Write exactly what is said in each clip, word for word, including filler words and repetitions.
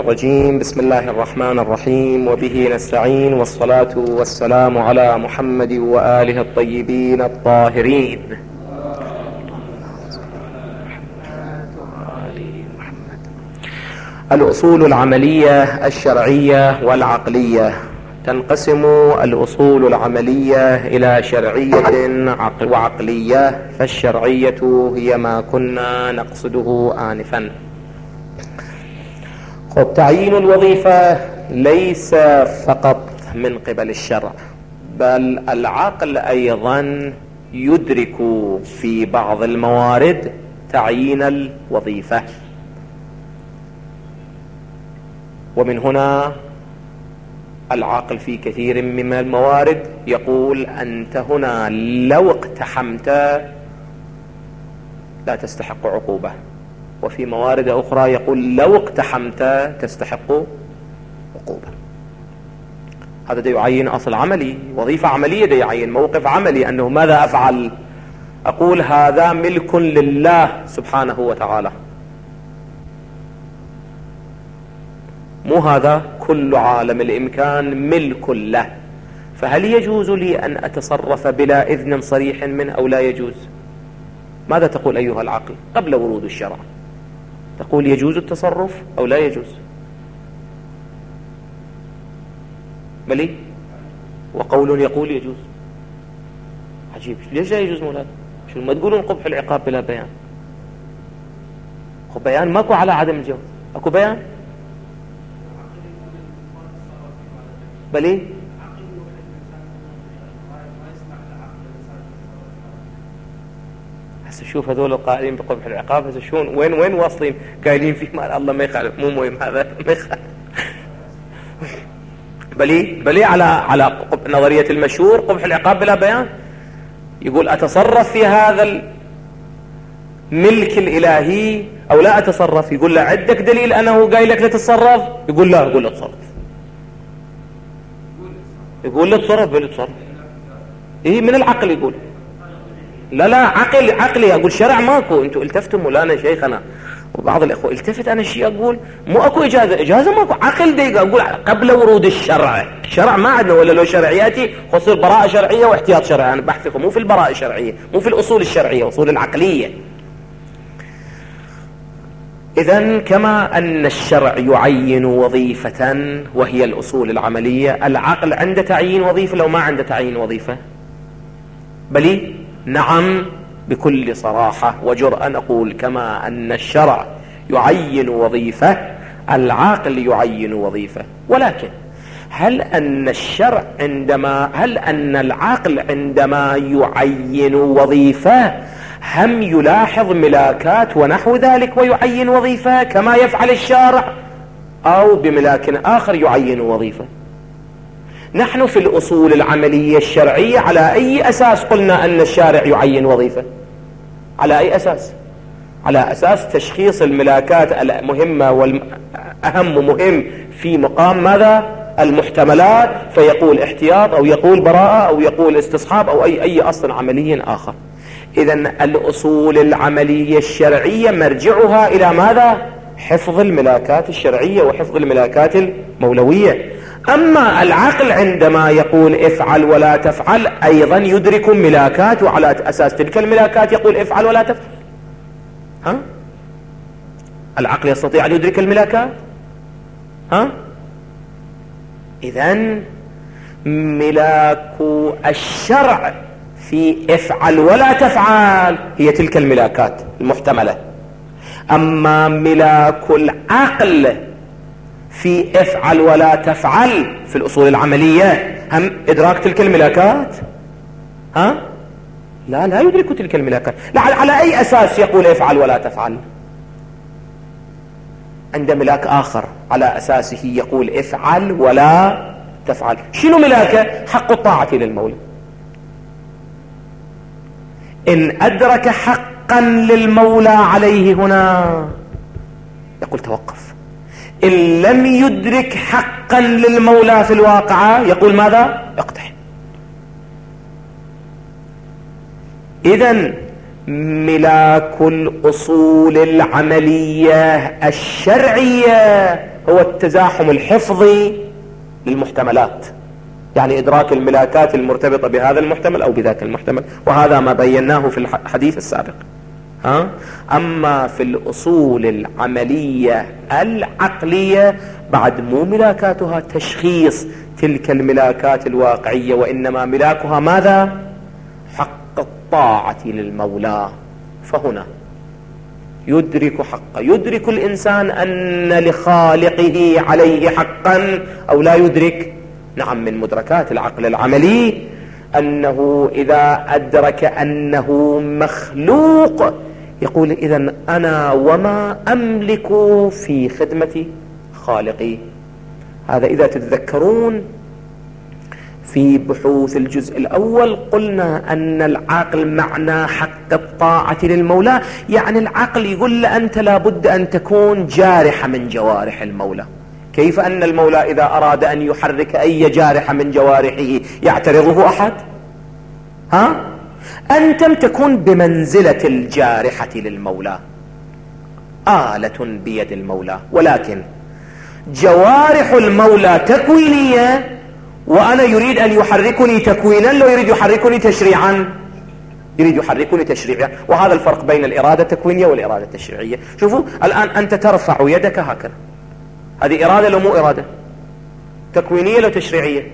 الرجيم. بسم الله الرحمن الرحيم، وبه نستعين، والصلاة والسلام على محمد وآله الطيبين الطاهرين. الأصول العملية الشرعية والعقلية. تنقسم الأصول العملية إلى شرعية وعقلية، فالشرعية هي ما كنا نقصده آنفا. خب، تعيين الوظيفة ليس فقط من قبل الشرع، بل العقل أيضا يدرك في بعض الموارد تعيين الوظيفة، ومن هنا العقل في كثير من الموارد يقول أنت هنا لو اقتحمت لا تستحق عقوبة، وفي موارد أخرى يقول لو اقتحمت تستحق عقوبة. هذا دا يعين أصل عملي، وظيفة عملية، دا يعين موقف عملي، أنه ماذا أفعل؟ أقول هذا ملك لله سبحانه وتعالى، مو هذا كل عالم الإمكان ملك له، فهل يجوز لي أن أتصرف بلا إذن صريح منه أو لا يجوز؟ ماذا تقول أيها العقل قبل ورود الشرع؟ تقول يجوز التصرف أو لا يجوز؟ بلي وقول يقول يجوز. عجيب، ليش لا يجوز مولانا؟ شو ما تقولون قبح العقاب بلا بيان؟ خب بيان ماكو على عدم الجواز، اكو بيان. بلي هسه شوف هذول القائلين بقبح العقاب هسه شلون وين وين واصلين، قايلين في مال الله ما يخالف، مو مهم هذا ما يخالف. بلي بلي على على نظرية المشهور قبح العقاب بلا بيان، يقول أتصرف في هذا الملك الإلهي أو لا أتصرف؟ يقول له عندك دليل أنه قايل لك لا تتصرف؟ يقول لا، يقول له تصرف، يقول له تصرف، بل تصرف. إيه من العقل يقول لا لا عقل عقلي، أقول شرع ماكو. أنتوا التفتوا مولانا شيخنا وبعض الإخوة التفت، أنا شيء أقول مو أكو إجازة، إجازة ماكو، عقل دقيقة أقول قبل ورود الشرع. الشرع ما عندنا، ولا لو شرعياتي خصوص براءة شرعية واحتياط شرعي. أنا بحثكم مو في البراءة الشرعية، مو في الأصول الشرعية، أصول العقلية. إذن كما أن الشرع يعين وظيفة وهي الأصول العملية، العقل عنده تعيين وظيفة لو ما عنده تعيين وظيفة؟ بلي نعم، بكل صراحة وجرأة نقول كما أن الشرع يعين وظيفة العقل يعين وظيفة. ولكن هل أن الشرع عندما هل أن العقل عندما يعين وظيفة هم يلاحظ ملاكات ونحو ذلك ويعين وظيفة كما يفعل الشارع، أو بملاك آخر يعين وظيفة؟ نحن في الأصول العملية الشرعية على أي أساس قلنا أن الشارع يعين وظيفة؟ على أي أساس؟ على أساس تشخيص الملاكات المهمة والأهم مهم في مقام ماذا؟ المحتملات، فيقول احتياط أو يقول براءة أو يقول استصحاب أو أي أي أصل عملي آخر. إذن الأصول العملية الشرعية مرجعها إلى ماذا؟ حفظ الملاكات الشرعية وحفظ الملاكات المولوية. أما العقل عندما يقول افعل ولا تفعل أيضا يدرك ملاكات، وعلى أساس تلك الملاكات يقول افعل ولا تفعل. ها؟ العقل يستطيع أن يدرك الملاكات؟ ها؟ إذن ملاك الشرع في افعل ولا تفعل هي تلك الملاكات المحتملة. أما ملاك العقل في افعل ولا تفعل في الأصول العملية هم إدراك تلك الملاكات؟ ها؟ لا لا يدرك تلك الملاكات. لا، على أي أساس يقول افعل ولا تفعل؟ عند ملاك آخر على أساسه يقول افعل ولا تفعل. شنو ملاكه؟ حق الطاعة للمولى. إن أدرك حقا للمولى عليه هنا يقول توقف. إن لم يدرك حقا للمولى في الواقعة يقول ماذا؟ اقتحم. إذن ملاك الأصول العملية الشرعية هو التزاحم الحفظي للمحتملات، يعني إدراك الملاكات المرتبطة بهذا المحتمل أو بذاك المحتمل، وهذا ما بيناه في الحديث السابق. ها؟ أما في الأصول العملية العقلية بعد مو ملاكاتها تشخيص تلك الملاكات الواقعية، وإنما ملاكها ماذا؟ حق الطاعة للمولى. فهنا يدرك حقا، يدرك الإنسان أن لخالقه عليه حقا أو لا يدرك؟ نعم، من مدركات العقل العملي أنه إذا أدرك أنه مخلوق يقول إذن أنا وما أملك في خدمة خالقي. هذا إذا تتذكرون في بحوث الجزء الأول قلنا أن العقل معنى حق الطاعة للمولى، يعني العقل يقول له أنت لابد أن تكون جارحة من جوارح المولى. كيف أن المولى إذا أراد أن يحرك أي جارحة من جوارحه يعترضه أحد؟ ها؟ أنتم تكون بمنزلة الجارحة للمولى، آلة بيد المولى، ولكن جوارح المولى تكوينية، وأنا يريد أن يحركني تكوينا، لو يريد يحركني تشريعا، يريد يحركني تشريعا. وهذا الفرق بين الإرادة التكوينية والإرادة التشريعية. شوفوا الآن أنت ترفع يدك هكذا، هذه إرادة لو مو إرادة؟ تكوينية لو تشريعية؟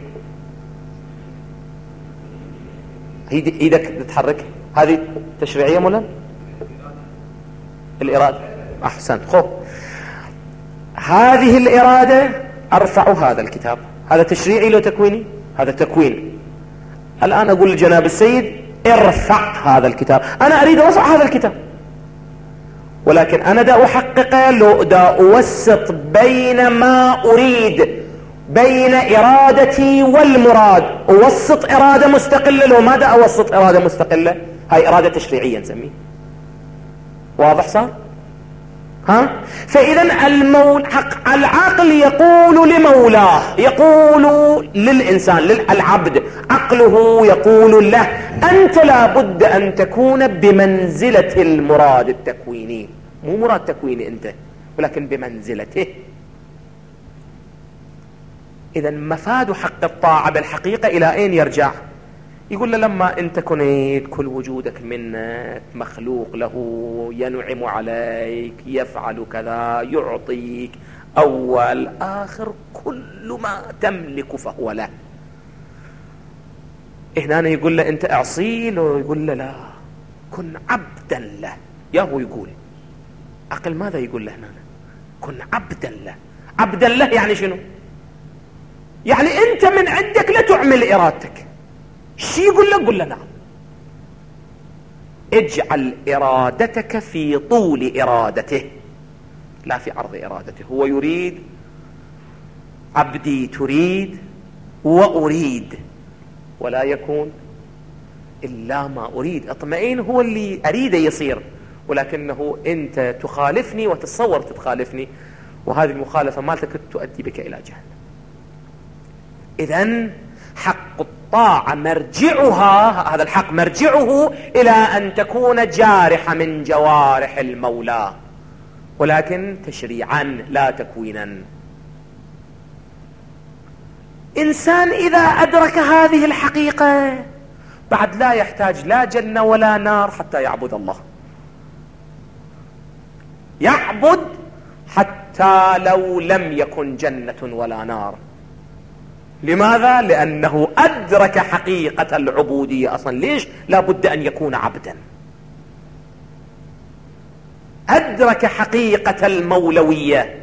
ايدك تتحرك، هذه تشريعية مولا؟ الإرادة. أحسنت. خب هذه الإرادة أرفع هذا الكتاب، هذا تشريعي لو تكويني؟ هذا تكوين. الآن أقول لجناب السيد ارفع هذا الكتاب، أنا أريد أرفع هذا الكتاب، ولكن أنا دا أحقق لو دا أوسط بين ما أريد، بين إرادتي والمراد، أوسط إرادة مستقلة. لو ما دا أوسط إرادة مستقلة هاي إرادة تشريعية نسميه. واضح صار؟ ها؟ فإذا المول حق العقل يقول لمولاه، يقول للإنسان للعبد، عقله يقول له أنت لابد أن تكون بمنزلة المراد التكويني، مو مراد تكويني أنت، ولكن بمنزلته. إذا مفاد حق الطاعة بالحقيقة إلى أين يرجع؟ يقول له لما أنت كنت كل وجودك منك مخلوق له، ينعم عليك، يفعل كذا، يعطيك، أول آخر كل ما تملك فهو له. هنا يقول له أنت أعصي له، يقول له لا، كن عبدا له. يا هو يقول عقل ماذا يقول له هنا؟ كن عبدا له. عبدا له يعني شنو؟ يعني أنت من عندك لا تعمل إرادتك. شي يقول له؟ قل له نعم، اجعل إرادتك في طول إرادته لا في عرض إرادته. هو يريد، عبدي تريد وأريد، ولا يكون إلا ما أريد. اطمئن، هو اللي أريد يصير، ولكنه أنت تخالفني وتتصور تتخالفني، وهذه المخالفة مالتك تؤدي بك إلى جهنم. إذن حق الطاعة مرجعها، هذا الحق مرجعه إلى أن تكون جارحة من جوارح المولى، ولكن تشريعا لا تكوينا. إنسان إذا أدرك هذه الحقيقة بعد لا يحتاج لا جنة ولا نار حتى يعبد الله. يعبد حتى لو لم يكن جنة ولا نار. لماذا؟ لأنه أدرك حقيقة العبودية أصلا. ليش؟ لا بد أن يكون عبدا. أدرك حقيقة المولوية.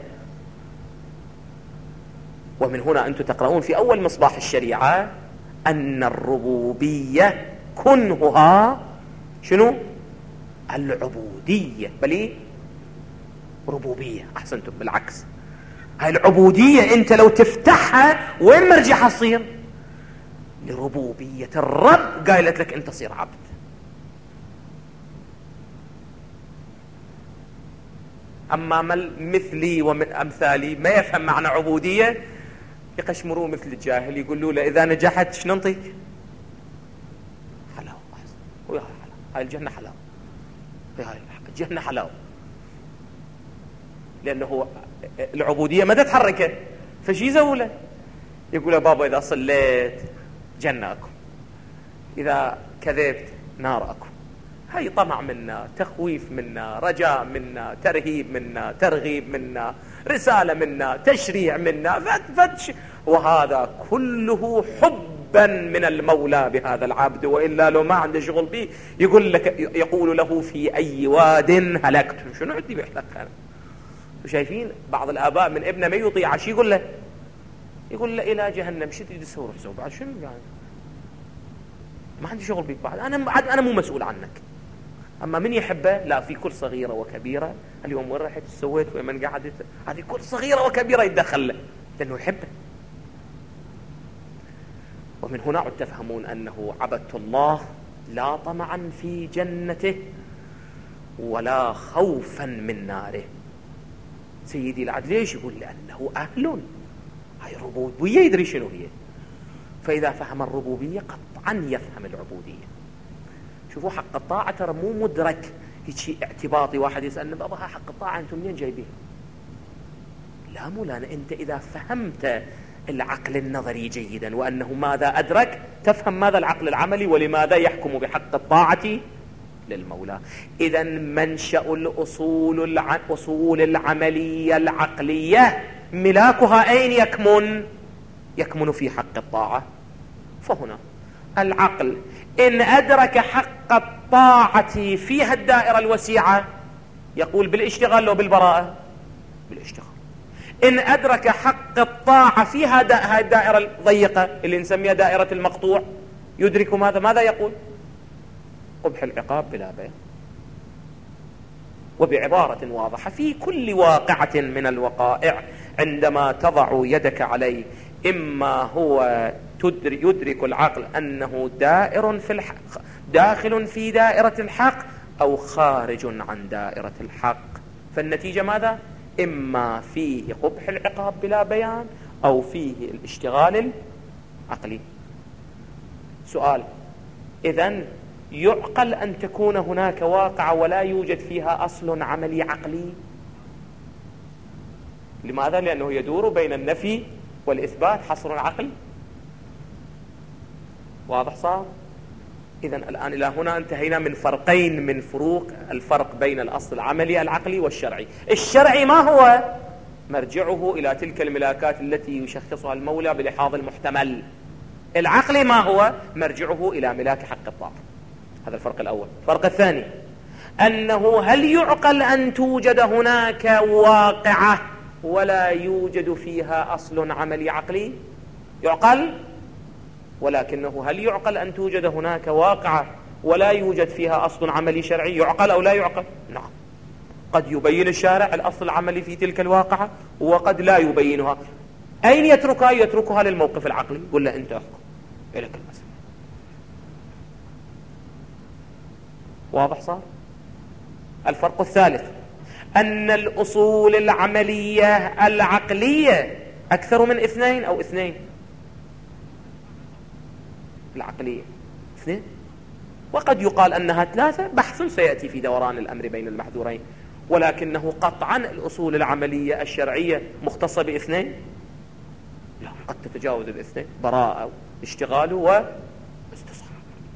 ومن هنا أنتم تقرؤون في أول مصباح الشريعة أن الربوبية كنهها شنو؟ العبودية. بل ربوبية. أحسنتم، بالعكس. هاي العبودية أنت لو تفتحها وين مرجعها تصير؟ لربوبية الرب. قايلت لك أنت صير عبد. أما مثلي ومن أمثالي ما يفهم معنى عبودية، يقشمروه مثل الجاهل، يقولوا له إذا نجحت شنو نعطيك؟ حلاوة. أحسن. ويا هاي حلاوة، هاي الجنة حلاوة، هاي الجنة حلاوة. لأنه العبودية ما تتحركه، فشي يسوي له؟ يقول له بابا إذا صليت جنة أكو، إذا كذبت نار أكو. هاي طمع منا، تخويف منا، رجاء منا، ترهيب منا، ترغيب منا، رسالة منا، تشريع منا، فتش، وهذا كله حبا من المولى بهذا العبد، وإلا لو ما عنده شغل به يقول لك، يقول له في أي واد هلكت. شنو عندي بيحلق أنا؟ شايفين بعض الآباء من ابنه ما يطيع، شي يقول له؟ يقول له إلى جهنم. شو تريد تسوي؟ روح سوي بعد شنو يعني؟ ما عندي شغل بيك بعد، أنا أنا مو مسؤول عنك. أما من يحبه لا، في كل صغيرة وكبيرة، اليوم وين رحت سويت ومن قعدت، هذه كل صغيرة وكبيرة يتدخل له لأنه يحبه. ومن هنا تفهمون أنه عبدت الله لا طمعا في جنته ولا خوفا من ناره. سيدي العد ليش؟ يقول لأنه أهل، هاي الربوبية يدري شنو هي، فإذا فهم الربوبية قطعا يفهم العبودية. شوفوا حق الطاعة ترى مو مدرك شيء اعتباطي، واحد يسألني بابا حق الطاعة أنتم منين جايبين؟ لا مو لأن أنت إذا فهمت العقل النظري جيدا وأنه ماذا أدرك، تفهم ماذا العقل العملي ولماذا يحكم بحق الطاعة للمولى. إذا منشأ الأصول الأصول العملية العقلية ملاكها أين يكمن؟ يكمن في حق الطاعة. فهنا العقل إن أدرك حق الطاعة فيها الدائرة الوسيعة يقول بالاشتغال لو بالبراءة؟ بالاشتغال. إن أدرك حق الطاعة فيها الدائرة الضيقة اللي نسميها دائرة المقطوع يدرك ماذا؟ ماذا يقول؟ قبح العقاب بلا بيان. وبعبارة واضحة في كل واقعة من الوقائع عندما تضع يدك عليه، إما هو يدرك العقل أنه دائر في الحق، داخل في دائرة الحق، أو خارج عن دائرة الحق. فالنتيجة ماذا؟ إما فيه قبح العقاب بلا بيان أو فيه الاشتغال العقلي. سؤال: إذن يعقل أن تكون هناك واقع ولا يوجد فيها أصل عملي عقلي؟ لماذا؟ لأنه يدور بين النفي والإثبات حصر عقلي. واضح صار؟ إذن الآن إلى هنا انتهينا من فرقين من فروق الفرق بين الأصل العملي العقلي والشرعي. الشرعي ما هو؟ مرجعه إلى تلك الملاكات التي يشخصها المولى بلحاظ المحتمل. العقلي ما هو؟ مرجعه إلى ملاك حق الطاعة. هذا الفرق الأول. الفرق الثاني أنه هل يعقل أن توجد هناك واقعة ولا يوجد فيها أصل عملي عقلي؟ يعقل، ولكنه هل يعقل أن توجد هناك واقعة ولا يوجد فيها أصل عملي شرعي؟ يعقل أو لا يعقل؟ نعم. قد يبين الشارع الأصل العملي في تلك الواقعة وقد لا يبينها. أين يتركها؟ يتركها للموقف العقلي، يقول له أنت أحكم إليك المسألة. واضح صار؟ الفرق الثالث أن الأصول العملية العقلية أكثر من اثنين أو اثنين. العقلية اثنين، وقد يقال أنها ثلاثة، بحث سيأتي في دوران الأمر بين المحذورين، ولكنه قطعا الأصول العملية الشرعية مختصة باثنين؟ لا، قد تتجاوز الاثنين، براءة اشتغال واستصحاب.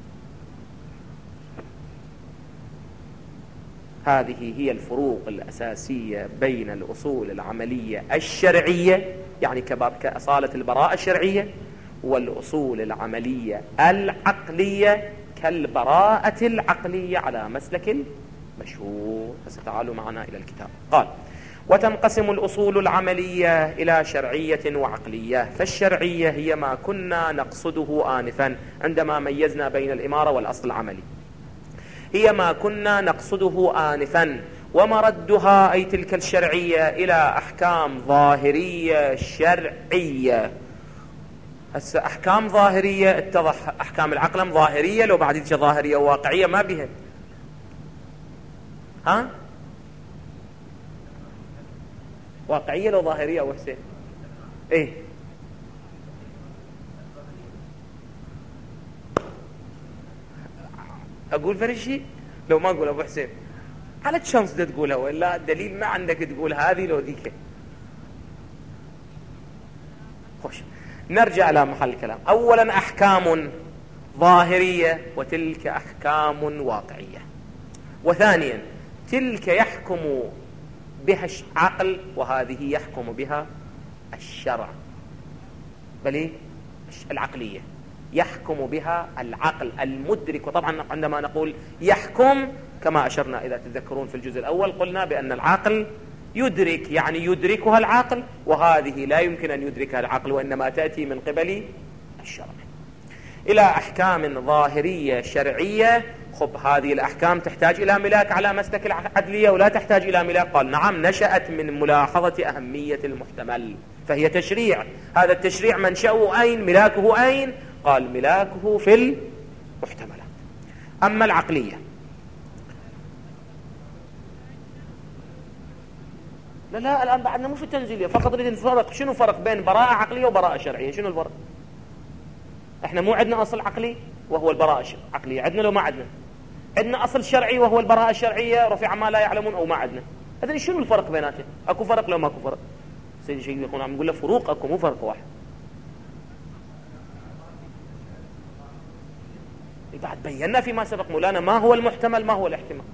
هذه هي الفروق الأساسية بين الأصول العملية الشرعية، يعني كأصالة البراءة الشرعية، والأصول العملية العقلية كالبراءة العقلية على مسلك مشهور. فستعالوا معنا إلى الكتاب. قال: وتنقسم الأصول العملية إلى شرعية وعقلية. فالشرعية هي ما كنا نقصده آنفا عندما ميزنا بين الإمارة والأصل العملي، هي ما كنا نقصده آنفا، ومردها أي تلك الشرعية إلى أحكام ظاهرية شرعية. هسه أحكام ظاهرية اتضح أحكام العقل ظاهرية، لو بعد ذلك ظاهرية وواقعية ما بها. ها؟ واقعية لو ظاهرية أو حسين؟ إيه؟ أقول فرشي لو ما أقول أبو حسين على تشانس ده تقولها، ولا دليل ما عندك تقول هذه لو ذيك. خوش، نرجع إلى محل الكلام. أولا أحكام ظاهرية وتلك أحكام واقعية. وثانيا تلك يحكم بها العقل وهذه يحكم بها الشرع، بل العقلية يحكم بها العقل المدرك. وطبعا عندما نقول يحكم كما أشرنا إذا تذكرون في الجزء الأول قلنا بأن العقل يدرك، يعني يدركها العقل، وهذه لا يمكن أن يدركها العقل وإنما تأتي من قبل الشرع. إلى أحكام ظاهرية شرعية. خب هذه الأحكام تحتاج إلى ملاك على مسلك العدلية ولا تحتاج إلى ملاك؟ قال نعم، نشأت من ملاحظة أهمية المحتمل فهي تشريع. هذا التشريع منشأه أين؟ ملاكه أين؟ قال ملاكه في المحتملات. أما العقلية لا لا الآن بعدنا مو في التنزيلية فقط، نريد الفرق. شنو فرق بين براءة عقلية وبراءة شرعية؟ شنو الفرق؟ احنا مو عندنا أصل عقلي وهو البراءة العقلية، عندنا لو ما عندنا؟ عندنا أصل شرعي وهو البراءة الشرعية، رفع ما لا يعلمون، أو ما عندنا؟ إذن شنو الفرق بيناتهم؟ أكو فرق لو ما أكو فرق؟ سيدي شيخ يقول عم نقول له فروق أكو، مو فرق واحد. بعد بينا فيما سبق مولانا ما هو المحتمل ما هو الاحتمال.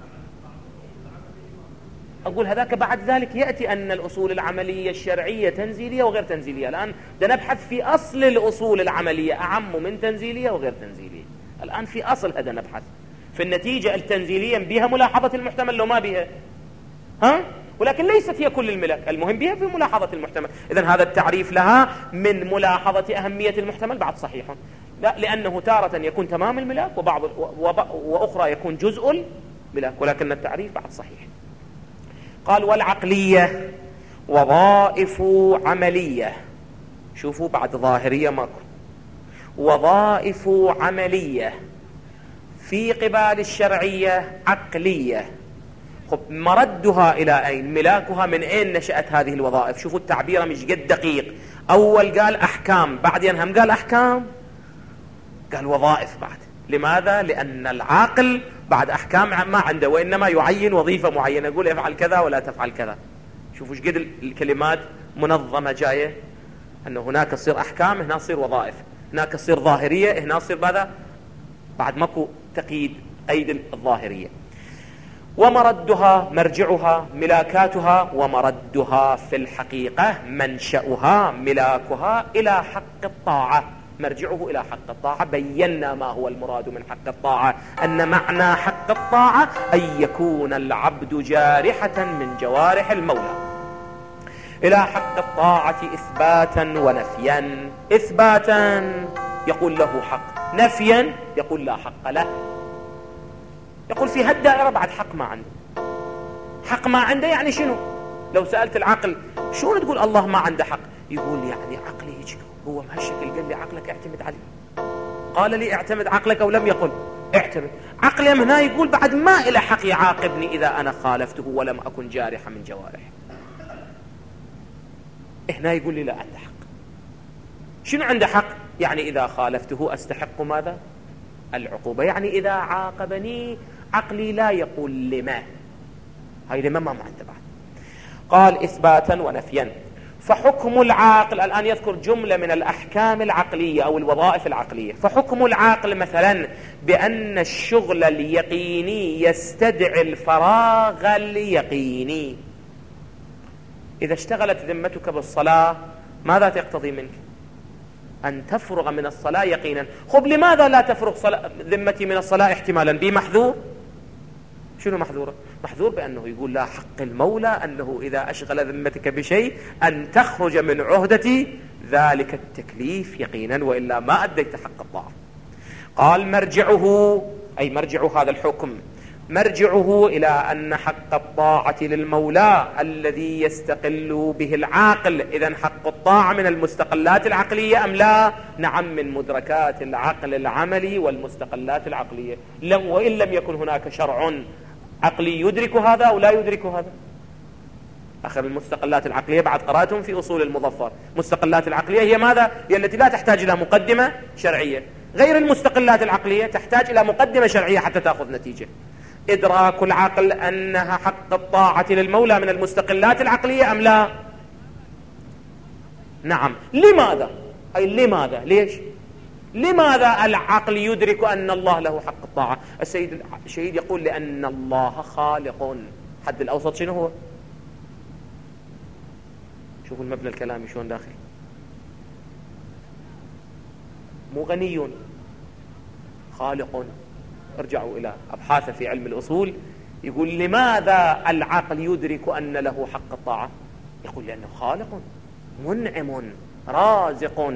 أقول هذاك بعد ذلك يأتي أن الأصول العملية الشرعية تنزيلية وغير تنزيلية. الآن نبحث في أصل الأصول العملية أعم من تنزيلية وغير تنزيلية. الآن في أصل هذا نبحث في النتيجة التنزيلية بها ملاحظة المحتمل لو ما بها، ها؟ ولكن ليست هي كل الملاك، المهم بها في ملاحظة المحتمل. إذن هذا التعريف لها من ملاحظة أهمية المحتمل بعد صحيح، لا، لأنه تارة يكون تمام الملاك وبعض وأخرى يكون جزء الملاك، ولكن التعريف بعد صحيح. قال والعقلية وظائف عملية. شوفوا بعد ظاهرية ماكو، وظائف عملية في قبال الشرعية عقلية. خب مردها إلى أين؟ ملاكها من أين نشأت هذه الوظائف؟ شوفوا التعبير مش قد دقيق. أول قال أحكام، بعدين هم قال أحكام، قال وظائف بعد. لماذا؟ لأن العاقل بعد أحكام ما عنده، وإنما يعين وظيفة معينة، يقول افعل كذا ولا تفعل كذا. شوفوا ايش قد الكلمات منظمة جاية، أن هناك تصير أحكام، هنا تصير وظائف، هناك تصير ظاهرية، هنا تصير ماذا؟ بعد ماكو تقييد قيد الظاهرية. ومردها مرجعها ملاكاتها، ومردها في الحقيقة منشأها ملاكها إلى حق الطاعة، مرجعه إلى حق الطاعة. بينا ما هو المراد من حق الطاعة، أن معنى حق الطاعة أن يكون العبد جارحة من جوارح المولى. إلى حق الطاعة إثباتا ونفيا. إثباتا يقول له حق، نفيا يقول لا حق له. يقول في هالدائرة بعد حق ما عنده. حق ما عنده يعني شنو؟ لو سألت العقل شو تقول الله ما عنده حق؟ يقول يعني عقلي هيك هو بهالشكل، قال لي عقلك اعتمد عليه، قال لي اعتمد عقلك أو لم يقل اعتمد عقلي. من هنا يقول بعد ما إلى حق يعاقبني إذا أنا خالفته ولم أكن جارحا من جوارح. هنا يقول لي لا عنده حق. شنو عنده حق؟ يعني إذا خالفته أستحق ماذا؟ العقوبة. يعني إذا عاقبني عقلي لا يقول لما، هاي لما ما عنده بعد. قال إثباتا ونفيا. فحكم العاقل، الآن يذكر جملة من الأحكام العقلية أو الوظائف العقلية. فحكم العاقل مثلا بأن الشغل اليقيني يستدعي الفراغ اليقيني. إذا اشتغلت ذمتك بالصلاة ماذا تقتضي منك؟ أن تفرغ من الصلاة يقينا. خب لماذا لا تفرغ ذمتي من الصلاة احتمالا؟ بمحذور. شنو محذوره؟ محذور بأنه يقول لا حق المولى أنه إذا أشغل ذمتك بشيء أن تخرج من عهدة ذلك التكليف يقينا، وإلا ما أديت حق الطاعة. قال مرجعه، أي مرجع هذا الحكم، مرجعه إلى أن حق الطاعة للمولى الذي يستقل به العاقل. إذن حق الطاعة من المستقلات العقلية أم لا؟ نعم، من مدركات العقل العملي والمستقلات العقلية. لم وإن لم يكن هناك شرع عقلي يدرك هذا أو لا يدرك هذا. آخر المستقلات العقلية بعد قرأتهم في أصول المظفر، مستقلات العقلية هي ماذا؟ هي التي لا تحتاج إلى مقدمة شرعية. غير المستقلات العقلية تحتاج إلى مقدمة شرعية حتى تأخذ نتيجة. إدراك العقل أنها حق الطاعة للمولى من المستقلات العقلية أم لا؟ نعم. لماذا؟ أي لماذا؟ ليش؟ لماذا العقل يدرك أن الله له حق الطاعة؟ السيد الشهيد يقول لأن الله خالق. حد الأوسط شنو هو؟ شوفوا المبنى الكلامي شلون داخل. مو غني، خالق. ارجعوا إلى أبحاث في علم الأصول، يقول لماذا العقل يدرك أن له حق الطاعة؟ يقول لأنه خالق منعم رازق،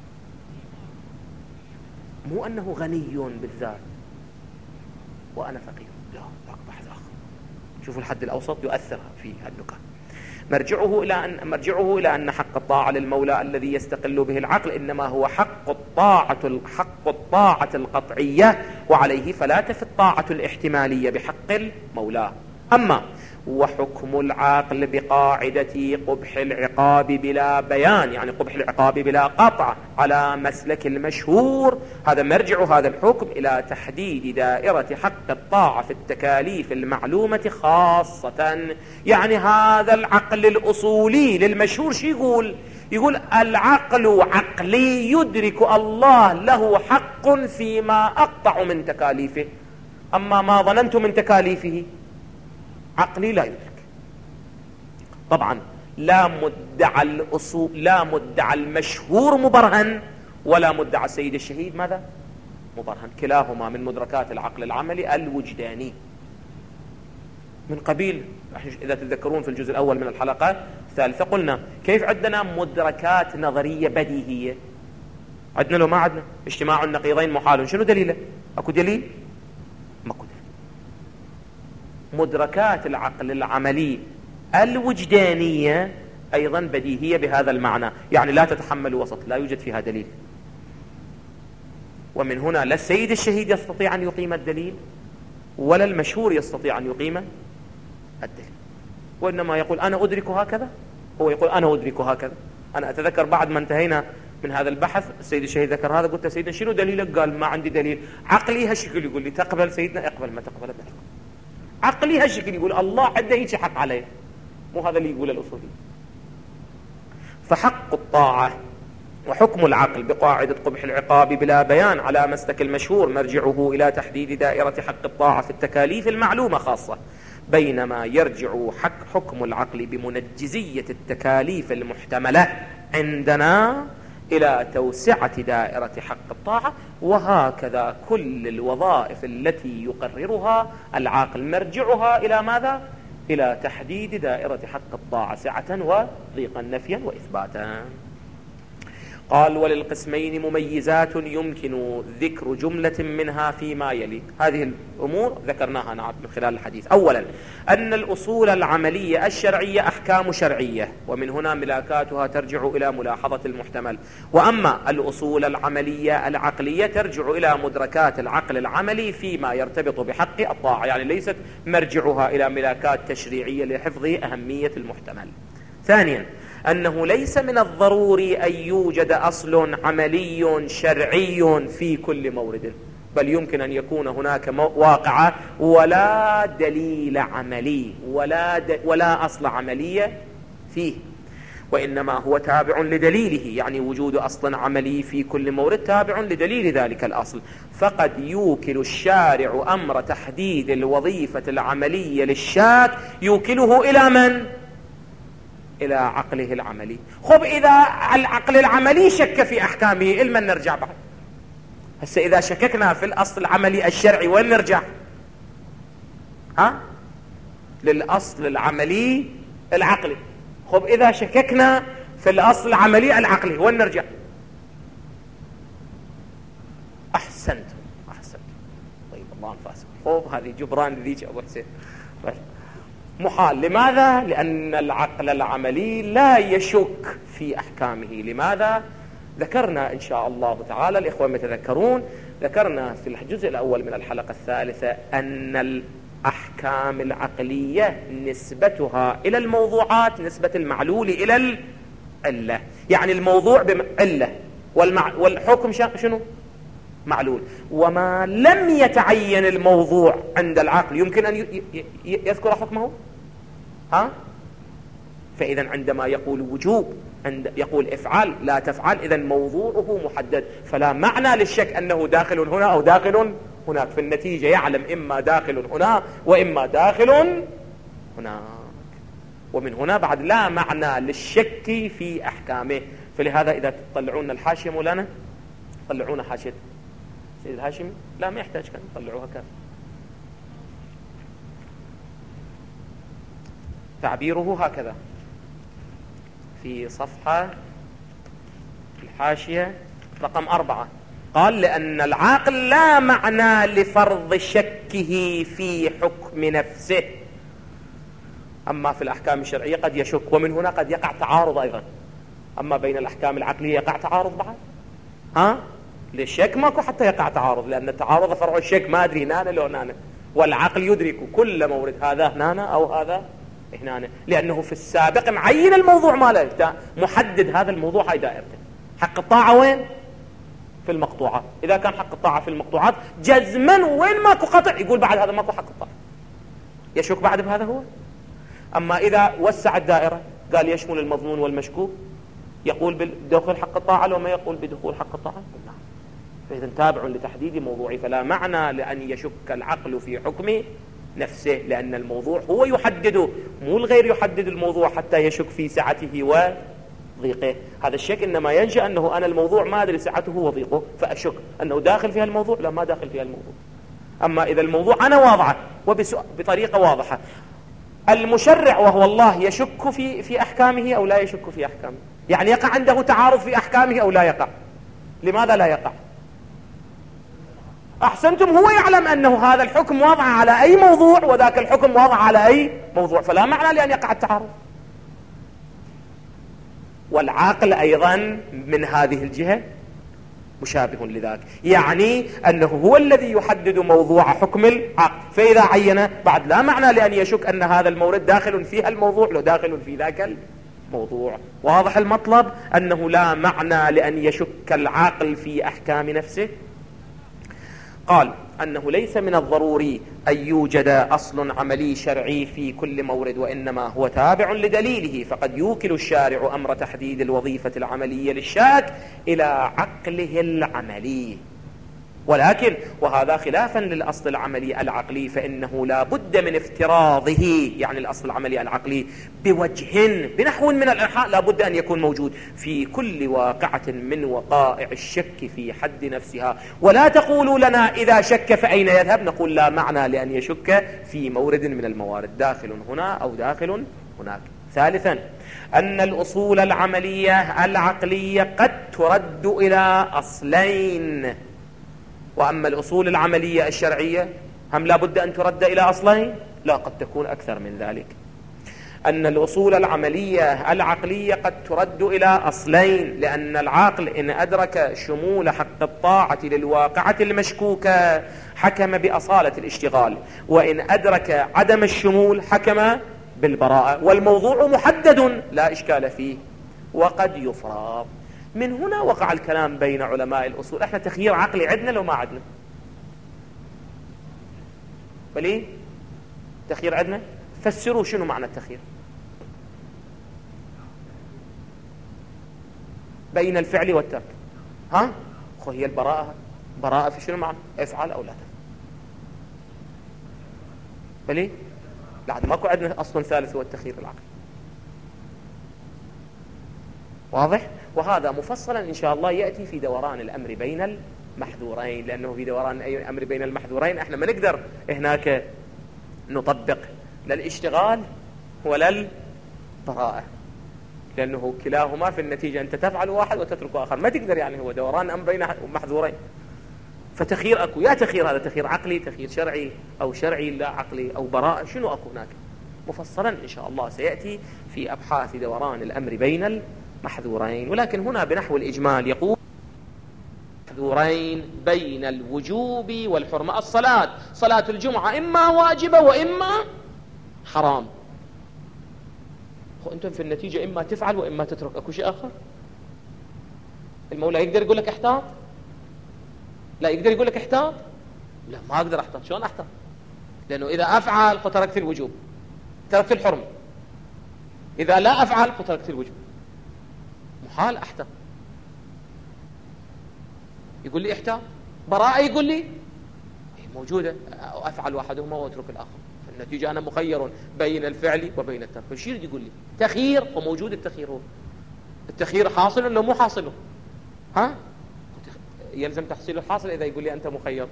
مو أنه غني بالذات وأنا فقير، لا، ذاك بحث آخر. شوفوا الحد الأوسط يؤثر في النكات. مرجعه إلى أن مرجعه إلى أن حق الطاعة للمولى الذي يستقل به العقل إنما هو حق الطاعة حق الطاعة القطعية، وعليه فلا تفي الطاعة الاحتمالية بحق المولى. أما وحكم العقل بقاعدة قبح العقاب بلا بيان، يعني قبح العقاب بلا قطع، على مسلك المشهور، هذا مرجع هذا الحكم إلى تحديد دائرة حق الطاعة في التكاليف المعلومة خاصة. يعني هذا العقل الأصولي للمشهور شو يقول؟ يقول العقل عقلي يدرك الله له حق فيما أقطع من تكاليفه، أما ما ظننت من تكاليفه عقلي لا يدرك. طبعا لا مدعى الأصول، لا مدعى المشهور مبرهن، ولا مدعى السيد الشهيد ماذا؟ مبرهن. كلاهما من مدركات العقل العملي الوجداني. من قبيل إذا تتذكرون في الجزء الأول من الحلقات الثالثة قلنا كيف عندنا مدركات نظرية بديهية، عندنا لو ما عندنا اجتماع النقيضين محال، شنو دليله؟ أكو دليل؟ ماكو دليل. مدركات العقل العملي الوجدانية أيضا بديهية بهذا المعنى، يعني لا تتحمل وسط، لا يوجد فيها دليل. ومن هنا لا السيد الشهيد يستطيع أن يقيم الدليل ولا المشهور يستطيع أن يقيم الدليل، وإنما يقول أنا أدرك هكذا، هو يقول أنا أدرك هكذا. أنا أتذكر بعد ما انتهينا من هذا البحث السيد الشهيد ذكر هذا، قلت سيدنا شنو دليلك؟ قال ما عندي دليل. عقلي هالشكل يقول لي تقبل سيدنا اقبل، ما تقبل لا. عقلي هالشكل يقول الله عنده هيك حق عليه، مو هذا اللي يقول الأصولي. فحق الطاعة وحكم العقل بقاعدة قبح العقاب بلا بيان على مسلك المشهور مرجعه إلى تحديد دائرة حق الطاعة في التكاليف المعلومة خاصة، بينما يرجع حق حكم العقل بمنجزية التكاليف المحتملة عندنا إلى توسعة دائرة حق الطاعة. وهكذا كل الوظائف التي يقررها العاقل مرجعها إلى ماذا؟ إلى تحديد دائرة حق الطاعة سعة وضيقا، نفيا وإثباتا. قال وللقسمين مميزات يمكن ذكر جملة منها فيما يلي. هذه الأمور ذكرناها نعم من خلال الحديث. أولا أن الأصول العملية الشرعية أحكام شرعية، ومن هنا ملاكاتها ترجع إلى ملاحظة المحتمل. وأما الأصول العملية العقلية ترجع إلى مدركات العقل العملي فيما يرتبط بحق الطاعة، يعني ليست مرجعها إلى ملاكات تشريعية لحفظ أهمية المحتمل. ثانيا أنه ليس من الضروري أن يوجد أصل عملي شرعي في كل مورد، بل يمكن أن يكون هناك واقعة ولا دليل عملي ولا, د... ولا أصل عملية فيه، وإنما هو تابع لدليله، يعني وجود أصل عملي في كل مورد تابع لدليل ذلك الأصل. فقد يوكل الشارع أمر تحديد الوظيفة العملية للشاك يوكله إلى من؟ إلى عقله العملي. خب إذا العقل العملي شك في أحكامه إلما نرجع بعد. هسه إذا شككنا في الأصل العملي الشرعي وين نرجع؟ ها؟ للأصل العملي العقلي. خب إذا شككنا في الأصل العملي العقلي وين نرجع؟ أحسنت أحسنت طيب الله أنفاسك. خب هذه جبران ذيك أبو حسين محال. لماذا؟ لأن العقل العملي لا يشك في أحكامه. لماذا؟ ذكرنا إن شاء الله تعالى، الإخوة يتذكرون، ذكرنا في الجزء الأول من الحلقة الثالثة أن الأحكام العقلية نسبتها إلى الموضوعات نسبة المعلول إلى العلة، يعني الموضوع بعلة والمع... والحكم شنو؟ معلول. وما لم يتعين الموضوع عند العقل يمكن أن ي... ي... يذكر حكمه. ها؟ فإذا عندما يقول وجوب عند يقول افعل لا تفعل، إذا موضوعه محدد، فلا معنى للشك أنه داخل هنا أو داخل هناك، في النتيجة يعلم إما داخل هنا وإما داخل هناك. ومن هنا بعد لا معنى للشك في أحكامه. فلهذا إذا تطلعون الحاشية مولانا، طلعونا حاشية سيد الهاشمي، لا ما يحتاج كان طلعوها كافي. تعبيره هكذا في صفحة الحاشية رقم أربعة، قال لأن العاقل لا معنى لفرض شكه في حكم نفسه. أما في الأحكام الشرعية قد يشك، ومن هنا قد يقع تعارض أيضا. أما بين الأحكام العقلية يقع تعارض بعد، ها للشك ماكو حتى يقع تعارض، لأن التعارض فرع الشك، ما أدري هنا لو هنا، والعقل يدرك كل مورد هذا هنا أو هذا هنا، لأنه في السابق معين الموضوع ماله، محدد هذا الموضوع هاي دائرته. حق الطاعة وين؟ في المقطوعات. إذا كان حق الطاعة في المقطوعات جزما وين ماكو قطع يقول بعد هذا ماكو حق الطاعة، يشك بعد بهذا هو. أما إذا وسع الدائرة قال يشمل المظنون والمشكوك، يقول بدخول حق الطاعة لو ما يقول بدخول حق الطاعة، فإذا تابع لتحديد موضوعي. فلا معنى لأن يشك العقل في حكم نفسه، لأن الموضوع هو يحدده، مو الغير يحدد الموضوع حتى يشك في سعته وضيقه. هذا الشك إنما ينشأ أنه أنا الموضوع ما أدري سعته وضيقه فأشك أنه داخل فيها الموضوع، لا ما داخل فيها الموضوع. أما إذا الموضوع أنا واضحة وبطريقة واضحة، المشرع وهو الله يشك في في أحكامه أو لا يشك في أحكامه، يعني يقع عنده تعارض في أحكامه أو لا يقع. لماذا لا يقع؟ أحسنتم، هو يعلم أنه هذا الحكم وضع على أي موضوع وذاك الحكم وضع على أي موضوع، فلا معنى لأن يقع التعارض. والعاقل أيضا من هذه الجهة مشابه لذاك، يعني أنه هو الذي يحدد موضوع حكم العقل، فإذا عين بعد لا معنى لأن يشك أن هذا المورد داخل فيها الموضوع لو داخل في ذاك الموضوع. واضح المطلب؟ أنه لا معنى لأن يشك العاقل في أحكام نفسه. قال أنه ليس من الضروري أن يوجد أصل عملي شرعي في كل مورد، وإنما هو تابع لدليله، فقد يوكل الشارع أمر تحديد الوظيفة العملية للشاك إلى عقله العملي. ولكن وهذا خلافا للأصل العملي العقلي، فإنه لا بد من افتراضه، يعني الأصل العملي العقلي بوجه بنحو من الإلحاق لا بد أن يكون موجود في كل واقعة من وقائع الشك في حد نفسها. ولا تقولوا لنا إذا شك فأين يذهب، نقول لا معنى لأن يشك في مورد من الموارد، داخل هنا أو داخل هناك. ثالثا أن الأصول العملية العقلية قد ترد إلى أصلين، وأما الأصول العملية الشرعية هم لا بد أن ترد إلى أصلين؟ لا، قد تكون أكثر من ذلك. أن الأصول العملية العقلية قد ترد إلى أصلين، لأن العاقل إن أدرك شمول حق الطاعة للواقعة المشكوكة حكم بأصالة الاشتغال، وإن أدرك عدم الشمول حكم بالبراءة، والموضوع محدد لا إشكال فيه وقد يفرض. من هنا وقع الكلام بين علماء الأصول. احنا تخيير عقلي عندنا لو ما عندنا؟ بلي تخيير عندنا؟ فسروا شنو معنى التخيير بين الفعل والترك. ها خو هي البراءة، براءة في شنو معنى؟ افعل أو لا تفعل. بلي لا عاد ماكو عندنا أصل ثالث هو التخيير العقلي. واضح؟ وهذا مفصلا إن شاء الله يأتي في دوران الأمر بين المحذورين، لأنه في دوران الأمر بين المحذورين احنا ما نقدر هناك نطبق لا الاشتغال ولا البراءة، لأنه كلاهما في النتيجة أنت تفعل واحد وتترك آخر، ما تقدر، يعني هو دوران أمر بين محذورين. فتخيير أكو، يا تخيير هذا تخيير عقلي، تخيير شرعي، أو شرعي لا عقلي، أو براءة، شنو أكو هناك مفصلا إن شاء الله سيأتي في أبحاث دوران الأمر بين محذورين. ولكن هنا بنحو الإجمال يقول محذورين بين الوجوب والحرمة. الصلاة، صلاة الجمعة إما واجبة وإما حرام، أنتم في النتيجة إما تفعل وإما تترك، أكو شيء آخر؟ المولى يقدر يقول لك احتاط؟ لا يقدر يقول لك احتاط؟ لا ما أقدر احتاط. شلون احتاط؟ لأنه إذا أفعل فتركت الوجوب، تركت الحرمة، إذا لا أفعل فتركت الوجوب. محال أحتاط. يقول لي احتاط، براءة يقول لي موجودة، أفعل أحدهما وأترك الآخر، النتيجة أنا مخير بين الفعل وبين الترك. فشو يريد يقول لي؟ تخيير، وموجود التخيير هو. التخيير حاصل ولا مو حاصل؟ ها؟ يلزم تحصيل الحاصل إذا يقول لي أنت مخير.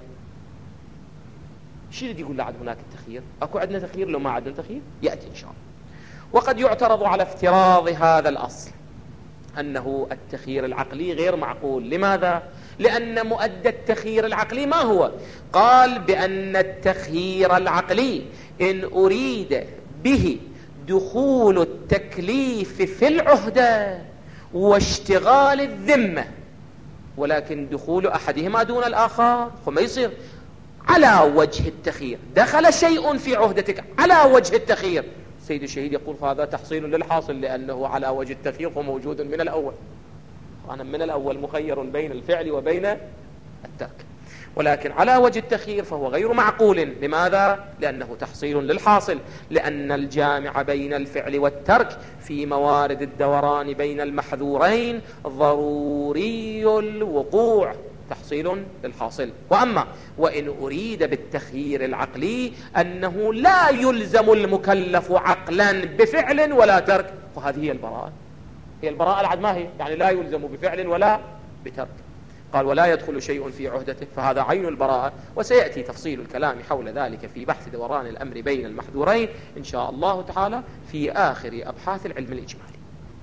شو يريد يقول لي عاد هناك التخيير؟ أكو عندنا تخيير لو ما عندنا تخيير؟ يأتي إن شاء الله. وقد يعترض على افتراض هذا الأصل أنه التخيير العقلي غير معقول. لماذا؟ لأن مؤدى التخيير العقلي ما هو؟ قال بأن التخيير العقلي إن أريد به دخول التكليف في العهدة واشتغال الذمة، ولكن دخول أحدهما دون الآخر، فما يصير على وجه التخيير. دخل شيء في عهدتك على وجه التخيير، سيد الشهيد يقول هذا تحصيل للحاصل لأنه على وجه التخيير وموجود من الأول. أنا من الأول مخير بين الفعل وبين الترك، ولكن على وجه التخيير فهو غير معقول. لماذا؟ لأنه تحصيل للحاصل، لأن الجامع بين الفعل والترك في موارد الدوران بين المحذورين ضروري الوقوع، تحصيل للحاصل. وأما وإن أريد بالتخيير العقلي أنه لا يلزم المكلف عقلا بفعل ولا ترك، وهذه هي البراءة. هي البراءة العد ما هي؟ يعني لا يلزم بفعل ولا بترك. قال ولا يدخل شيء في عهدته، فهذا عين البراءة. وسيأتي تفصيل الكلام حول ذلك في بحث دوران الأمر بين المحذورين إن شاء الله تعالى في آخر أبحاث العلم الإجمالي.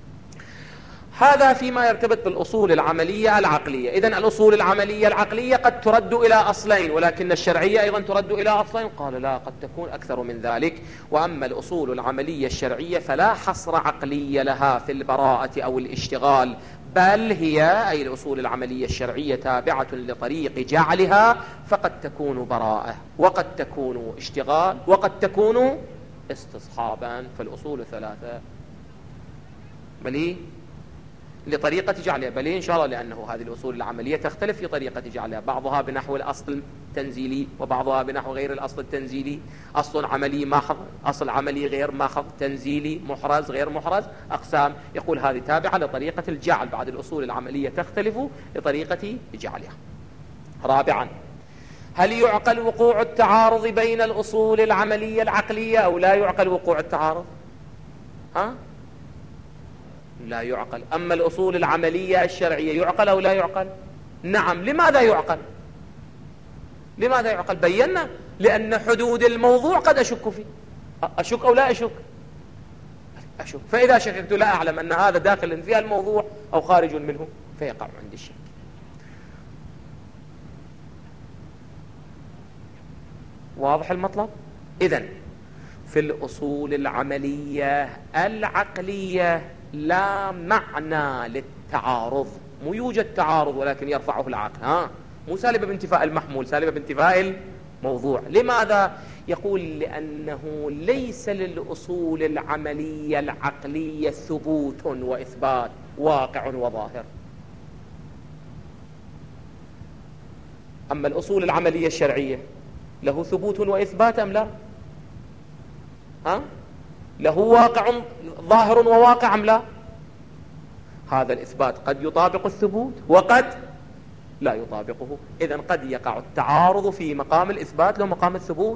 هذا فيما يرتبط بالأصول العملية العقلية. إذن الأصول العملية العقلية قد ترد إلى أصلين، ولكن الشرعية أيضا ترد إلى أصلين. قال لا، قد تكون أكثر من ذلك. وأما الأصول العملية الشرعية فلا حصر عقلي لها في البراءة أو الاشتغال، بل هي أي الأصول العملية الشرعية تابعة لطريق جعلها، فقد تكون براءة وقد تكون اشتغال وقد تكون استصحابا. فالأصول ثلاثة بل لطريقة جعلها، بل إن شاء الله، لأنه هذه الأصول العملية تختلف في طريقة جعلها، بعضها بنحو الأصل التنزيلي وبعضها بنحو غير الأصل التنزيلي. أصل عملي محض، أصل عملي غير محض، تنزيلي محرز غير محرز، أقسام. يقول هذه تابعة لطريقة الجعل، بعد الأصول العملية تختلف لطريقة جعلها. رابعا، هل يعقل وقوع التعارض بين الأصول العملية العقلية أو لا يعقل وقوع التعارض؟ ها؟ لا يعقل. أما الأصول العملية الشرعية يعقل أو لا يعقل؟ نعم. لماذا يعقل؟ لماذا يعقل؟ بينا لأن حدود الموضوع قد أشك فيه. أشك أو لا أشك؟ أشك. فإذا شككت لا أعلم أن هذا داخل في الموضوع أو خارج منه، فيقع عندي الشك. واضح المطلب؟ إذن في الأصول العملية العقلية لا معنى للتعارض، مو يوجد تعارض ولكن يرفعه العقل. ها، مو سالبة بانتفاء المحمول، سالبة بانتفاء الموضوع. لماذا؟ يقول لأنه ليس للأصول العملية العقلية ثبوت وإثبات واقع وظاهر. أما الأصول العملية الشرعية له ثبوت وإثبات أم لا؟ ها؟ له واقع ظاهر وواقع أم لا؟ هذا الإثبات قد يطابق الثبوت وقد لا يطابقه. إذن قد يقع التعارض في مقام الإثبات لو مقام الثبوت.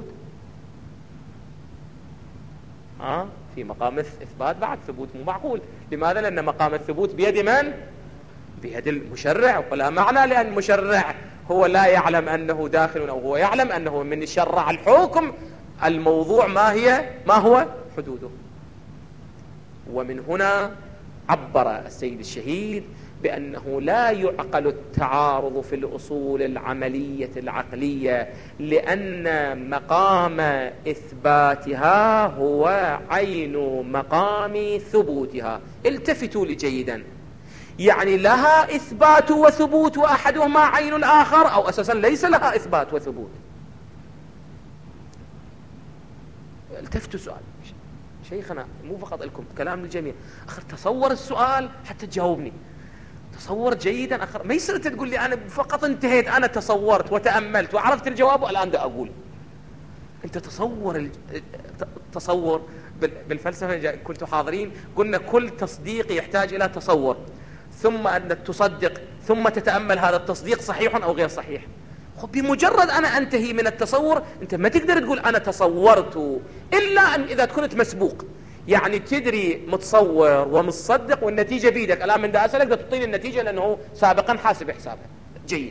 ها؟ في مقام الإثبات بعد ثبوت مو معقول. لماذا؟ لأن مقام الثبوت بيد من؟ بيد المشرع. ولا معنى لأن المشرع هو لا يعلم أنه داخل، أو هو يعلم أنه من شرع الحكم الموضوع ما هي ما هو حدوده. ومن هنا عبر السيد الشهيد بأنه لا يعقل التعارض في الأصول العملية العقلية، لأن مقام إثباتها هو عين مقام ثبوتها. التفتوا لي جيدا، يعني لها إثبات وثبوت وأحدهما عين الآخر، أو أساسا ليس لها إثبات وثبوت. التفتوا سؤال شيخنا، مو فقط لكم، كلام للجميع. أخر تصور السؤال حتى تجاوبني، تصور جيدا. أخر ما يصير تقول لي أنا فقط انتهيت، أنا تصورت وتأملت وعرفت الجواب والآن دا أقول. أنت تصور التصور بالفلسفة كنتوا حاضرين، قلنا كل تصديق يحتاج إلى تصور. ثم أن تصدق ثم تتأمل هذا التصديق صحيح أو غير صحيح. بمجرد أنا أنتهي من التصور أنت ما تقدر تقول أنا تصورت، إلا أن إذا كنت مسبوق، يعني تدري متصور ومصدق والنتيجة بيدك. الآن من دا أسألك دا تعطيني النتيجة لأنه سابقا حاسب حسابها. جيد.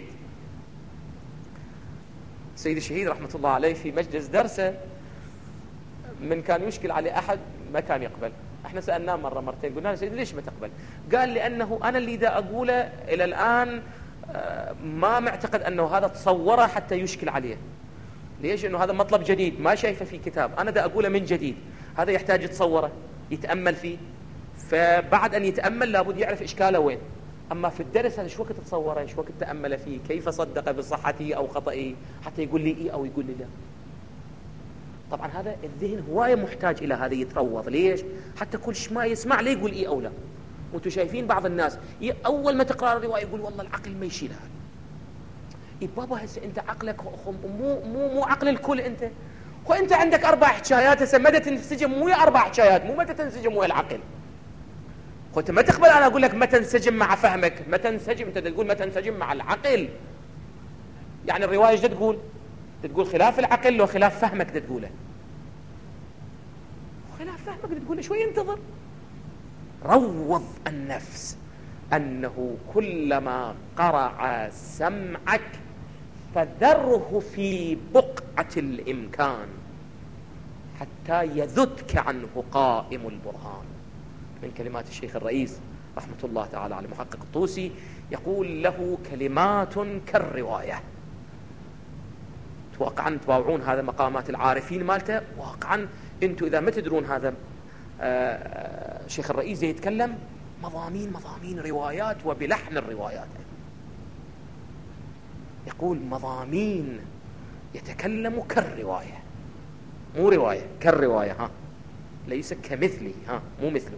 سيد الشهيد رحمة الله عليه في مجلس درسه من كان يشكل عليه أحد ما كان يقبل، احنا سألناه مرة مرتين قلنا له سيدي ليش ما تقبل؟ قال لأنه أنا اللي دا أقوله إلى الآن ما معتقد أنه هذا تصوره حتى يشكل عليه. ليش؟ أنه هذا مطلب جديد ما شايفه في كتاب، أنا دا أقوله من جديد، هذا يحتاج يتصوره يتأمل فيه، فبعد أن يتأمل لابد يعرف إشكاله وين. أما في الدرس هذا شو وقت تصوره، شو وقت تأمل فيه، كيف صدق بصحته أو خطئه حتى يقول لي إيه أو يقول لي لا. طبعا هذا الذهن هواية محتاج إلى هذا يتروض. ليش؟ حتى كل ما يسمع ليه يقول إيه أو لا. وانتم شايفين بعض الناس أول ما تقرأ الرواية يقول والله العقل ما يشيلها. إيه بابا هسه أنت عقلك مو مو مو عقل الكل أنت. وأنت عندك أربع حكايات هسه مدى تنسجم مو أربع حكايات، مو مدى تنسجم ويا العقل. وأنت ما تقبل أنا أقول لك ما تنسجم مع فهمك، ما تنسجم، أنت تقول ما تنسجم مع العقل. يعني الرواية ايش تقول؟ تقول خلاف العقل لو خلاف فهمك تقوله. خلاف فهمك تقوله شوي انتظر. روض النفس أنه كلما قرع سمعك فذره في بقعة الإمكان حتى يذتك عنه قائم البرهان. من كلمات الشيخ الرئيس رحمة الله تعالى على محقق الطوسي، يقول له كلمات كالرواية. واقعا تباوعون هذا مقامات العارفين مالته، واقعا انتم إذا ما تدرون هذا آه شيخ الرئيس يتكلم مضامين مضامين روايات وبلحن الروايات. يقول مضامين يتكلم كالرواية، مو رواية كالرواية، ها ليس كمثله، ها مو مثله،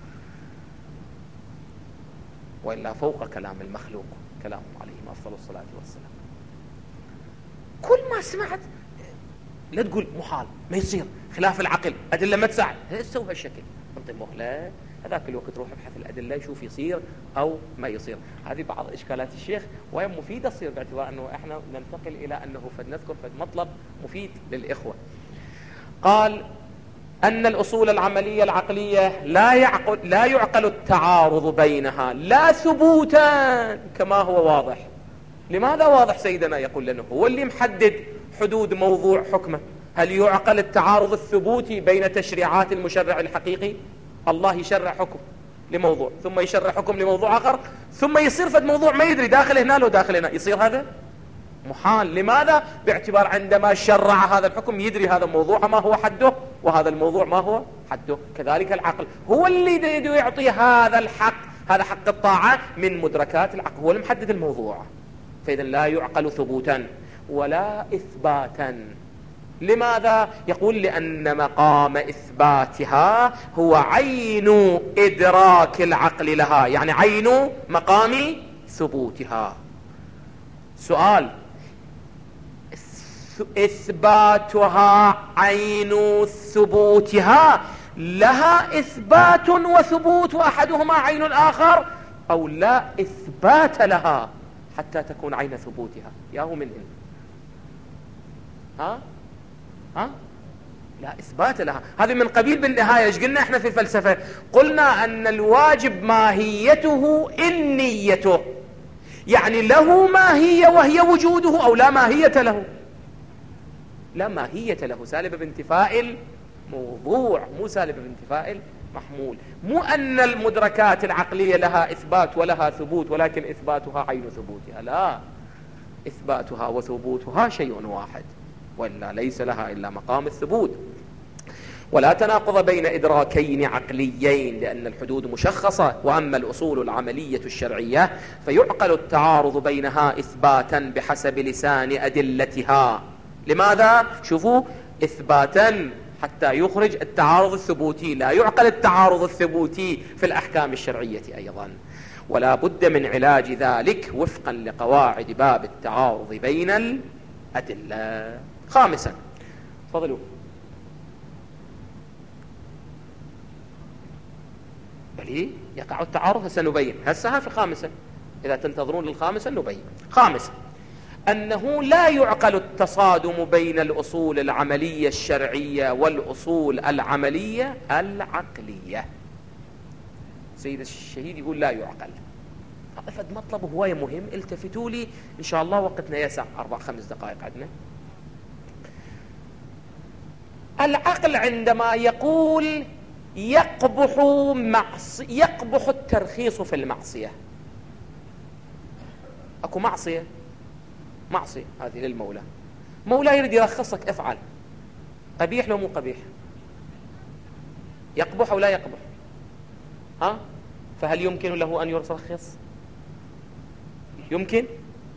وإلا فوق كلام المخلوق كلام عليهم أفضل الصلاة والسلام. كل ما سمعت لا تقول محال ما يصير خلاف العقل أدلة ما تساعد، سوي هالشكل انطي مهلة، هذاك الوقت روح ابحث الأدلة يشوف يصير أو ما يصير. هذه بعض إشكالات الشيخ وهي مفيدة تصير باعتبار أنه إحنا ننتقل إلى أنه فنذكر فد مطلب مفيد للإخوة. قال أن الأصول العملية العقلية لا يعقل لا يعقل التعارض بينها لا ثبوتا كما هو واضح. لماذا واضح سيدنا؟ يقول لنا هو اللي محدد حدود موضوع حكمه. هل يعقل التعارض الثبوتي بين تشريعات المشرع الحقيقي؟ الله يشرع حكم لموضوع ثم يشرع حكم لموضوع آخر ثم يصير فد موضوع ما يدري داخل هنا لو داخل هنا، يصير هذا محال. لماذا؟ باعتبار عندما شرع هذا الحكم يدري هذا الموضوع ما هو حده وهذا الموضوع ما هو حده. كذلك العقل هو اللي يعطي هذا الحق، هذا حق الطاعة من مدركات العقل، هو اللي محدد الموضوع. فإذا لا يعقل ثبوتا ولا إثباتا. لماذا؟ يقول لأن مقام إثباتها هو عين إدراك العقل لها، يعني عين مقام ثبوتها. سؤال: إثباتها عين ثبوتها لها إثبات وثبوت وأحدهما عين الآخر، أو لا إثبات لها حتى تكون عين ثبوتها؟ ياهو من هنا ها ها لا إثبات لها. هذه من قبيل بالنهاية ايش قلنا احنا في الفلسفة؟ قلنا أن الواجب ماهيته النية، يعني له ماهية وهي وجوده، أو لا ماهية له، لا ماهية له، سالب بانتفاء الموضوع مو سالب بانتفاء المحمول. مو أن المدركات العقلية لها إثبات ولها ثبوت ولكن إثباتها عين ثبوتها، لا، إثباتها وثبوتها شيء واحد، وإلا ليس لها إلا مقام الثبوت. ولا تناقض بين إدراكين عقليين لأن الحدود مشخصة. وأما الأصول العملية الشرعية فيعقل التعارض بينها إثباتا بحسب لسان أدلتها. لماذا؟ شوفوا، إثباتا حتى يخرج التعارض الثبوتي، لا يعقل التعارض الثبوتي في الأحكام الشرعية أيضا، ولا بد من علاج ذلك وفقا لقواعد باب التعارض بين الأدلة. خامسا، تفضلوا. بلي يقع التعارض. هسه نبين، هسه في خامسا، إذا تنتظرون للخامسة نبين. خامسا، أنه لا يعقل التصادم بين الأصول العملية الشرعية والأصول العملية العقلية. سيد الشهيد يقول لا يعقل. هذا فد مطلب هواية مهم، التفتوا لي إن شاء الله، وقتنا يسع، أربع خمس دقائق عندنا. العقل عندما يقول يقبح معص يقبح الترخيص في المعصية، أكو معصية معصية هذه للمولى، مولى يريد يرخصك افعل، قبيح لو مو قبيح؟ يقبح أو لا يقبح؟ ها؟ فهل يمكن له أن يرخص؟ يمكن؟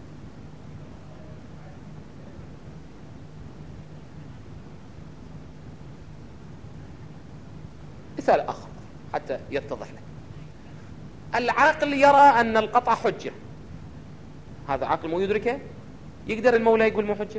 مثال آخر حتى يتضح لك. العقل يرى أن القطع حجة، هذا عقل مو يدركه؟ يقدر المولى يقول مو حجة؟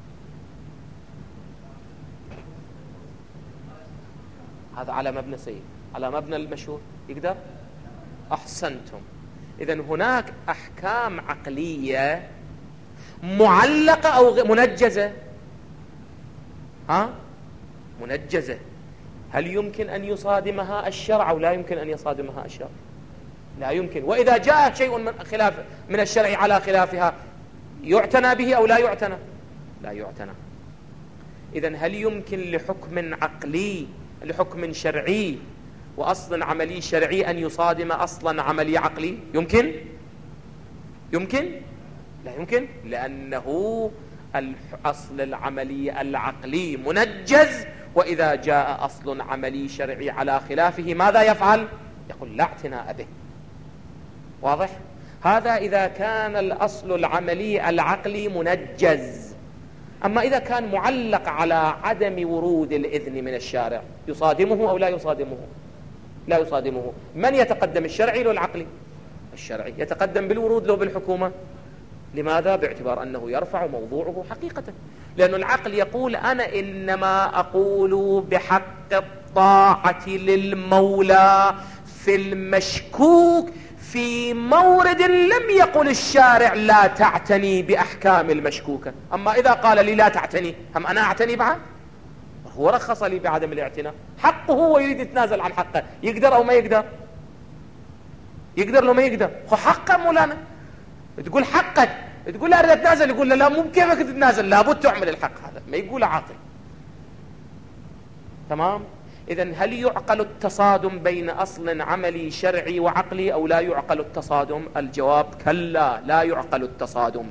هذا على مبنى سيد، على مبنى المشهور يقدر؟ أحسنتم. إذن هناك أحكام عقلية معلقة أو منجزة. ها؟ منجزة. هل يمكن أن يصادمها الشرع أو لا يمكن أن يصادمها الشرع؟ لا يمكن. وإذا جاء شيء من خلاف من الشرع على خلافها يعتنى به أو لا يعتنى؟ لا يعتنى. إذن هل يمكن لحكم عقلي لحكم شرعي وأصل عملي شرعي أن يصادم أصلا عملي عقلي؟ يمكن؟ يمكن؟ لا يمكن، لأنه الأصل العملي العقلي منجز، وإذا جاء أصل عملي شرعي على خلافه ماذا يفعل؟ يقول لا اعتناء به. واضح؟ هذا إذا كان الأصل العملي العقلي منجز. أما إذا كان معلق على عدم ورود الإذن من الشارع يصادمه أو لا يصادمه؟ لا يصادمه. من يتقدم، الشرعي لو العقلي؟ الشرعي. يتقدم بالورود لو بالحكومة؟ لماذا؟ باعتبار أنه يرفع موضوعه حقيقة، لأن العقل يقول أنا إنما أقول بحق الطاعة للمولى في المشكوك في مورد لم يقل الشارع لا تعتني بأحكام المشكوكة. أما إذا قال لي لا تعتني، هم أنا أعتني بعد؟ هو رخص لي بعدم الاعتناء، حقه هو يريد يتنازل عن حقه، يقدر أو ما يقدر؟ يقدر لو ما يقدر؟ هو حقه مولانا، تقول حقك، تقول لا أريد أتنازل، يقول لا مو كيفك تتنازل، لابد تعمل الحق، هذا ما يقول عاقل. تمام؟ إذن هل يعقل التصادم بين أصل عملي شرعي وعقلي أو لا يعقل التصادم؟ الجواب كلا، لا يعقل التصادم.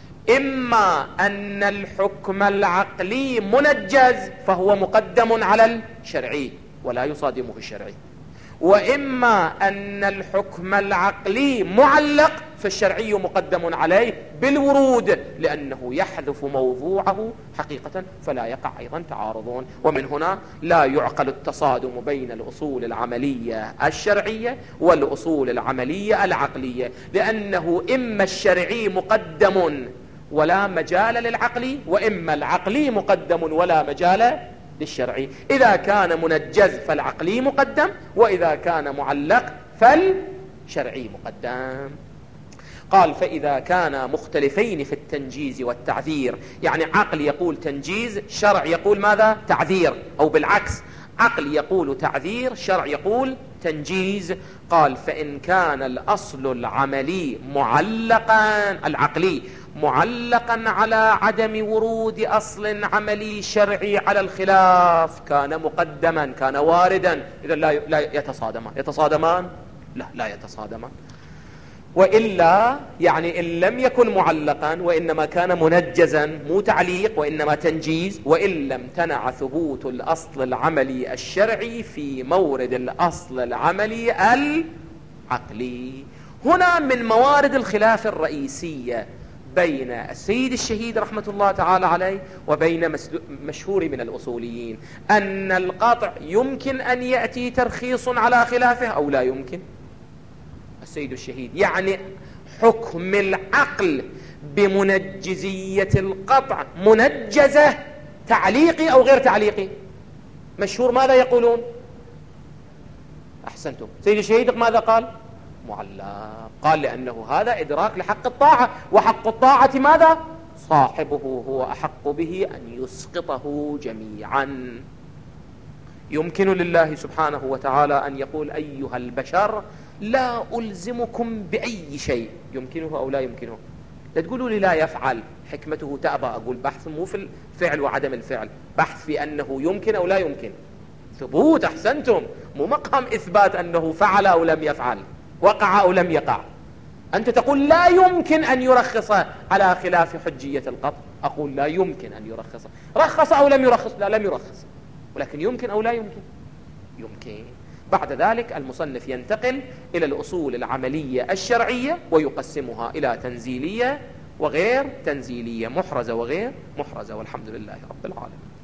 إما أن الحكم العقلي منجز فهو مقدم على الشرعي ولا يصادمه الشرعي، وإما أن الحكم العقلي معلق فالشرعي مقدم عليه بالورود لأنه يحذف موضوعه حقيقة، فلا يقع أيضا تعارضون. ومن هنا لا يعقل التصادم بين الأصول العملية الشرعية والأصول العملية العقلية، لأنه إما الشرعي مقدم ولا مجال للعقل، وإما العقلي مقدم ولا مجال للشرعي. إذا كان منجز فالعقلي مقدم، وإذا كان معلق فالشرعي مقدم. قال فإذا كان مختلفين في التنجيز والتعذير، يعني عقل يقول تنجيز، شرع يقول ماذا؟ تعذير، أو بالعكس عقل يقول تعذير، شرع يقول تنجيز. قال فإن كان الأصل العملي معلقا، العقلي معلقا على عدم ورود أصل عملي شرعي على الخلاف كان مقدما، كان واردا، إذا لا لا يتصادمان. يتصادمان؟ لا لا يتصادمان. وإلا يعني إن لم يكن معلقا وإنما كان منجزا، مو تعليق وإنما تنجيز، وإن لم تنع ثبوت الأصل العملي الشرعي في مورد الأصل العملي العقلي. هنا من موارد الخلاف الرئيسية بين السيد الشهيد رحمة الله تعالى عليه وبين مشهور من الأصوليين، أن القطع يمكن أن يأتي ترخيص على خلافه أو لا يمكن. السيد الشهيد يعني حكم العقل بمنجزية القطع منجزة، تعليقي أو غير تعليقي؟ مشهور ماذا يقولون؟ أحسنتم. سيد الشهيد ماذا قال؟ معلق. قال لأنه هذا إدراك لحق الطاعة، وحق الطاعة ماذا؟ صاحبه هو أحق به أن يسقطه جميعا. يمكن لله سبحانه وتعالى أن يقول أيها البشر لا ألزمكم بأي شيء، يمكنه أو لا يمكنه. لا تقولوا لي لا يفعل، حكمته تأبى. أقول بحث مو في الفعل وعدم الفعل، بحث في أنه يمكن أو لا يمكن. ثبوت. أحسنتم. مو مقام إثبات أنه فعل أو لم يفعل، وقع أو لم يقع. أنت تقول لا يمكن أن يرخص على خلاف حجية القطع، أقول لا يمكن أن يرخص. رخص أو لم يرخص؟ لا، لم يرخص. ولكن يمكن أو لا يمكن؟ يمكن. بعد ذلك المصنف ينتقل إلى الأصول العملية الشرعية ويقسمها إلى تنزيلية وغير تنزيلية، محرزة وغير محرزة، والحمد لله رب العالمين.